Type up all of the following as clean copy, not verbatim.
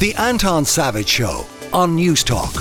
The Anton Savage Show on News Talk.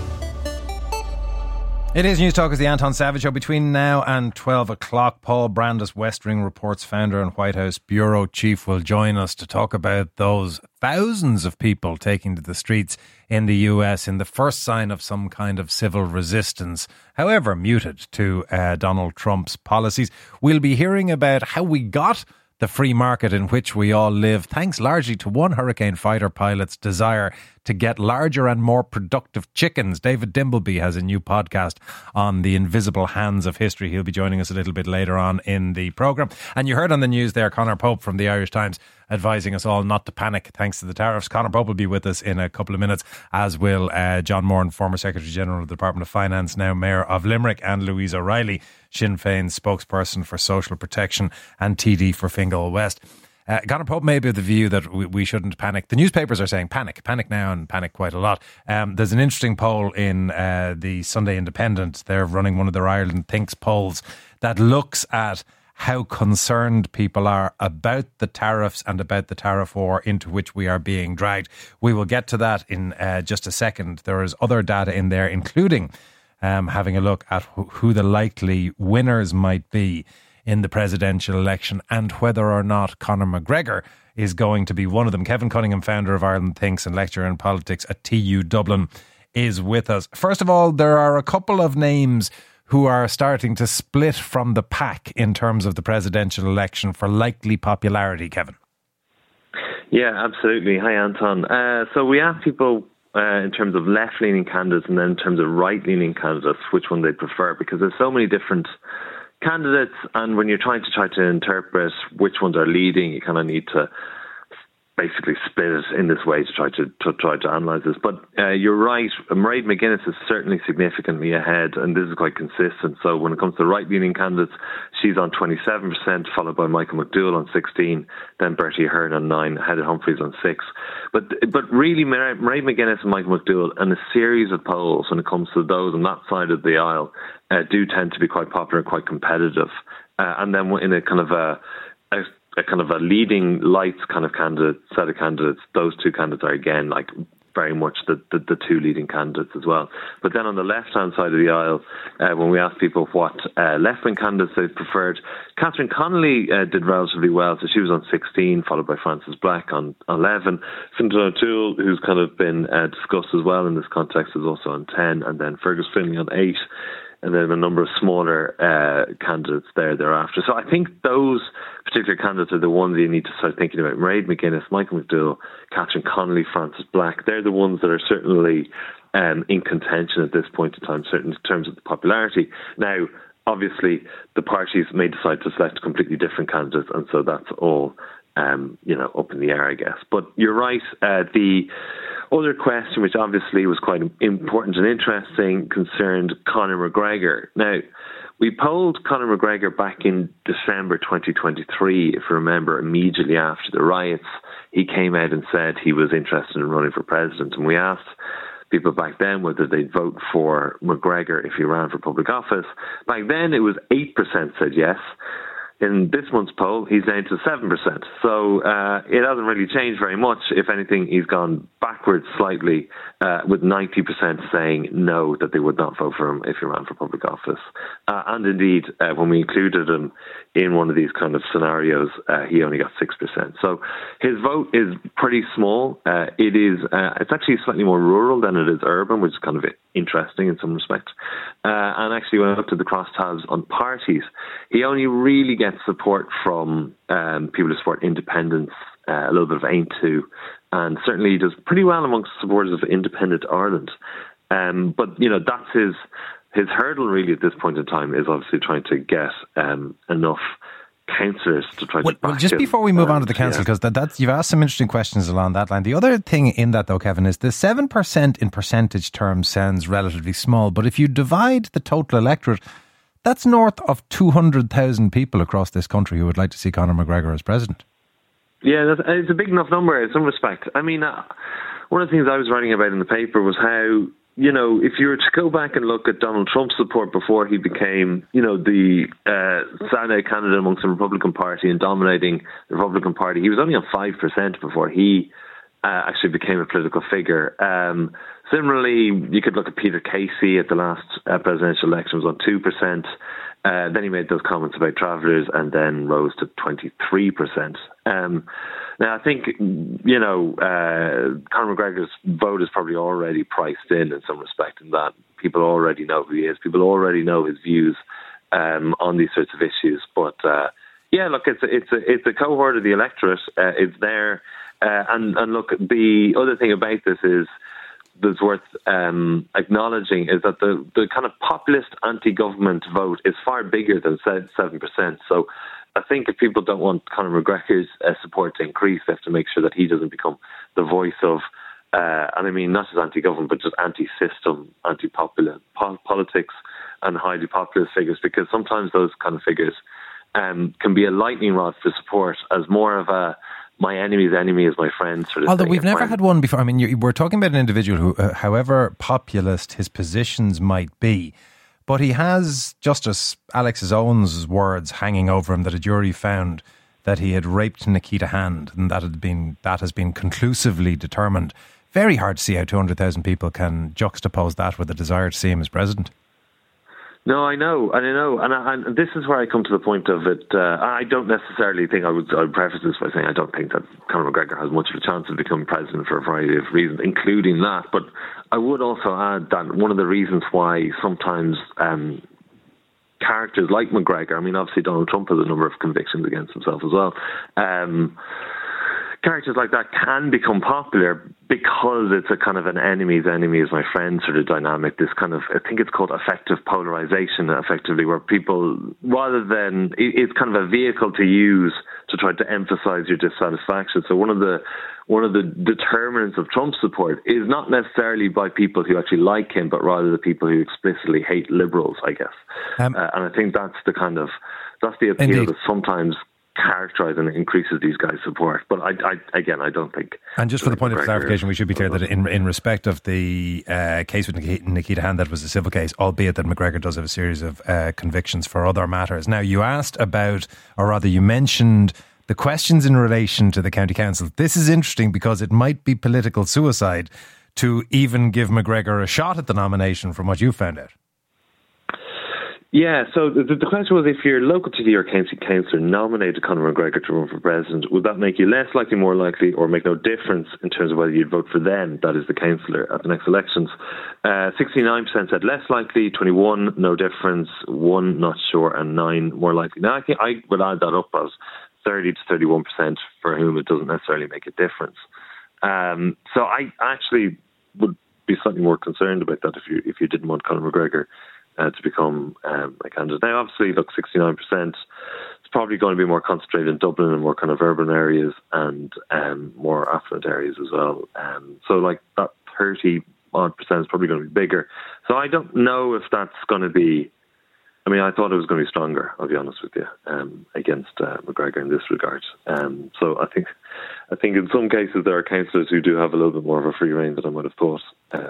It is News Talk, is the Anton Savage Show. Between now and 12 o'clock, Paul Brandis, West Wing Report's founder and White House bureau chief, will join us to talk about those thousands of people taking to the streets in the US in the first sign of some kind of civil resistance, however muted, to Donald Trump's policies. We'll be hearing about how we got the free market in which we all live, thanks largely to one hurricane fighter pilot's desire to get larger and more productive chickens. David Dimbleby has a new podcast on the invisible hands of history. He'll be joining us a little bit later on in the programme. And you heard on the news there, Conor Pope from the Irish Times advising us all not to panic thanks to the tariffs. Conor Pope will be with us in a couple of minutes, as will John Moran, former Secretary General of the Department of Finance, now Mayor of Limerick, and Louise O'Reilly, Sinn Féin's spokesperson for social protection and TD for Fingal West. Conor Pope may be of the view that we shouldn't panic. The newspapers are saying panic now, and panic quite a lot. There's an interesting poll in the Sunday Independent. They're running one of their Ireland Thinks polls that looks at how concerned people are about the tariffs and about the tariff war into which we are being dragged. We will get to that in just a second. There is other data in there, including having a look at who the likely winners might be in the presidential election and whether or not Conor McGregor is going to be one of them. Kevin Cunningham, founder of Ireland Thinks and lecturer in politics at TU Dublin, is with us. First of all, there are a couple of names who are starting to split from the pack in terms of the presidential election for likely popularity, Kevin. Yeah, absolutely. Hi, Anton. So we asked people in terms of left-leaning candidates and then in terms of right-leaning candidates which one they prefer, because there's so many different candidates, and when you're trying to interpret which ones are leading, you kind of need to basically split it in this way to try to analyse this. But you're right, Mairead McGuinness is certainly significantly ahead, and this is quite consistent. So when it comes to right-leaning candidates, she's on 27%, followed by Michael McDowell on 16%, then Bertie Ahern on 9%, Heather Humphreys on 6%. But really, Mairead McGuinness and Michael McDowell, and a series of polls when it comes to those on that side of the aisle, do tend to be quite popular and quite competitive. And then in a kind of a leading lights kind of set of candidates, those two candidates are again like very much the two leading candidates as well. But then on the left-hand side of the aisle, when we asked people what left-wing candidates they preferred, Catherine Connolly did relatively well, so she was on 16, followed by Frances Black on 11. Fintan O'Toole, who's kind of been discussed as well in this context, is also on 10, and then Fergus Finlay on 8. And then a number of smaller candidates thereafter. So I think those particular candidates are the ones that you need to start thinking about. Mairead McGuinness, Michael McDowell, Catherine Connolly, Frances Black. They're the ones that are certainly in contention at this point in time, certainly in terms of the popularity. Now, obviously, the parties may decide to select completely different candidates, and so that's all up in the air, I guess. But you're right. The other question, which obviously was quite important and interesting, concerned Conor McGregor. Now, we polled Conor McGregor back in December 2023, if you remember, immediately after the riots. He came out and said he was interested in running for president, and we asked people back then whether they'd vote for McGregor if he ran for public office. Back then, it was 8% said yes. In this month's poll, he's down to 7%. So it hasn't really changed very much. If anything, he's gone backwards slightly, with 90% saying no, that they would not vote for him if he ran for public office. And indeed, when we included him in one of these kind of scenarios, he only got 6%. So his vote is pretty small. It's actually slightly more rural than it is urban, which is kind of interesting in some respects. And actually, when I looked at the crosstabs on parties, he only really gets support from people who support independence, a little bit of Aontú, and certainly he does pretty well amongst supporters of Independent Ireland. But that's his hurdle really at this point in time, is obviously trying to get enough councillors to try to back Well, just him. before we move on to the council, because that's you've asked some interesting questions along that line. The other thing in that, though, Kevin, is the 7% in percentage terms sounds relatively small, but if you divide the total electorate, that's north of 200,000 people across this country who would like to see Conor McGregor as president. Yeah, it's a big enough number in some respect. I mean, one of the things I was writing about in the paper was how, if you were to go back and look at Donald Trump's support before he became, the standout candidate amongst the Republican Party and dominating the Republican Party, he was only on 5% before he actually became a political figure. Similarly, you could look at Peter Casey at the last presidential election, was on 2%. Then he made those comments about travellers and then rose to 23%. Now, I think, Conor McGregor's vote is probably already priced in some respect in that people already know who he is. People already know his views on these sorts of issues. But, look, it's a cohort of the electorate. It's there. And look, the other thing about this is that's worth acknowledging is that the kind of populist anti-government vote is far bigger than 7%. So I think if people don't want Conor McGregor's support to increase, they have to make sure that he doesn't become the voice of, and I mean not just anti-government, but just anti-system, anti-politics and highly populist figures, because sometimes those kind of figures can be a lightning rod for support as more of a my enemy's enemy is my friend sort of Although thing. We've never had one before. I mean, we're talking about an individual who, however populist his positions might be, but he has Justice Alexis Owens' words hanging over him that a jury found that he had raped Nikita Hand, and that has been conclusively determined. Very hard to see how 200,000 people can juxtapose that with a desire to see him as president. No, I know, and this is where I come to the point of it. I don't necessarily think I would preface this by saying I don't think that Conor McGregor has much of a chance of becoming president for a variety of reasons, including that. But I would also add that one of the reasons why sometimes characters like McGregor, I mean, obviously Donald Trump has a number of convictions against himself as well. Characters like that can become popular because it's a kind of an enemy's enemy is my friend sort of dynamic. This kind of, I think it's called affective polarization, effectively, where people, rather than, it's kind of a vehicle to use to try to emphasize your dissatisfaction. So one of the determinants of Trump's support is not necessarily by people who actually like him, but rather the people who explicitly hate liberals, I guess. And I think that's the appeal Indeed. that sometimes characterise and increases these guys' support. But I don't think. And just for the point of clarification, we should be clear that in respect of the case with Nikita Hand, that was a civil case, albeit that McGregor does have a series of convictions for other matters. Now, you asked about, or rather you mentioned, the questions in relation to the county council. This is interesting because it might be political suicide to even give McGregor a shot at the nomination, from what you found out. Yeah, so the question was, if your local TD or county councillor nominated Conor McGregor to run for president, would that make you less likely, more likely, or make no difference in terms of whether you'd vote for them, that is the councillor, at the next elections? 69% said less likely, 21% no difference, 1% not sure, and 9% more likely. Now, I think I would add that up as 30 to 31% for whom it doesn't necessarily make a difference. So I actually would be slightly more concerned about that if you didn't want Conor McGregor to become a candidate. Now, obviously, look, 69%, it's probably going to be more concentrated in Dublin and more kind of urban areas and more affluent areas as well. So, like, that 30-odd percent is probably going to be bigger. So I don't know if that's going to be... I mean, I thought it was going to be stronger, I'll be honest with you, against McGregor in this regard. So I think in some cases there are councillors who do have a little bit more of a free rein than I might have thought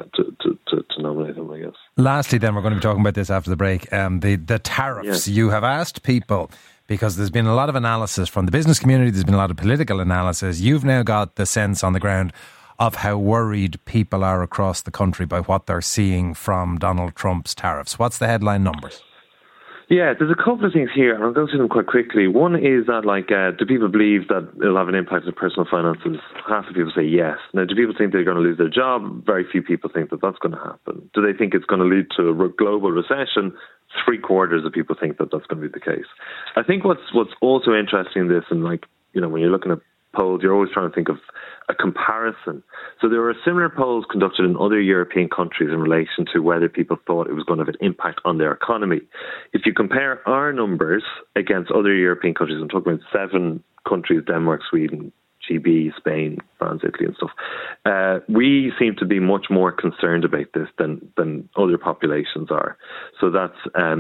to nominate him, I guess. Lastly, then, we're going to be talking about this after the break. The tariffs. Yeah. You have asked people, because there's been a lot of analysis from the business community, there's been a lot of political analysis. You've now got the sense on the ground of how worried people are across the country by what they're seeing from Donald Trump's tariffs. What's the headline numbers? Yeah, there's a couple of things here, and I'll go through them quite quickly. One is that, do people believe that it'll have an impact on personal finances? Half the people say yes. Now, do people think they're going to lose their job? Very few people think that that's going to happen. Do they think it's going to lead to a global recession? 3/4 of people think that that's going to be the case. I think what's also interesting in this, and when you're looking at polls, you're always trying to think of a comparison. So there were similar polls conducted in other European countries in relation to whether people thought it was going to have an impact on their economy. If you compare our numbers against other European countries, I'm talking about 7 countries, Denmark, Sweden, GB, Spain, France, Italy and stuff, we seem to be much more concerned about this than other populations are. So that's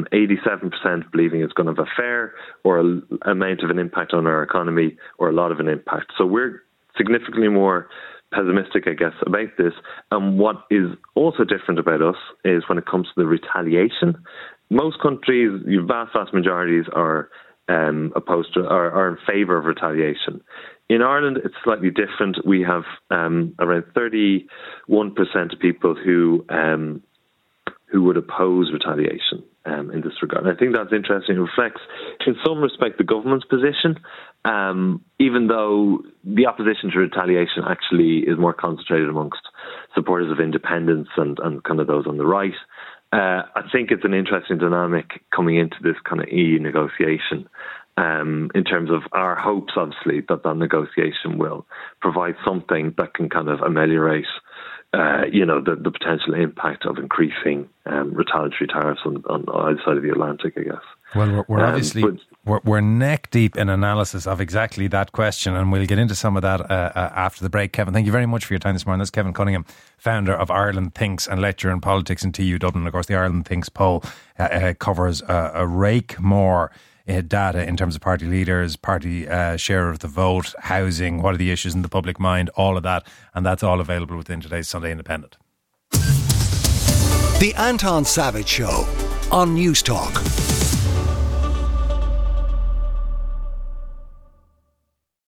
87% believing it's going to have a fair or amount of an impact on our economy, or a lot of an impact. So we're significantly more pessimistic, I guess, about this. And what is also different about us is when it comes to the retaliation. Most countries, vast majorities are opposed to, are in favour of retaliation. In Ireland, it's slightly different. We have around 31% of people who would oppose retaliation in this regard. And I think that's interesting. It reflects, in some respect, the government's position, even though the opposition to retaliation actually is more concentrated amongst supporters of independence and kind of those on the right. I think it's an interesting dynamic coming into this kind of EU negotiation. In terms of our hopes, obviously, that negotiation will provide something that can kind of ameliorate, the potential impact of increasing retaliatory tariffs on either side of the Atlantic, I guess. Well, we're obviously we're neck deep in analysis of exactly that question, and we'll get into some of that after the break. Kevin, thank you very much for your time this morning. That's Kevin Cunningham, founder of Ireland Thinks and lecturer in politics in TU Dublin. Of course, the Ireland Thinks poll covers a rake more data in terms of party leaders, party share of the vote, housing, what are the issues in the public mind, all of that, and that's all available within today's Sunday Independent. The Anton Savage Show on News Talk.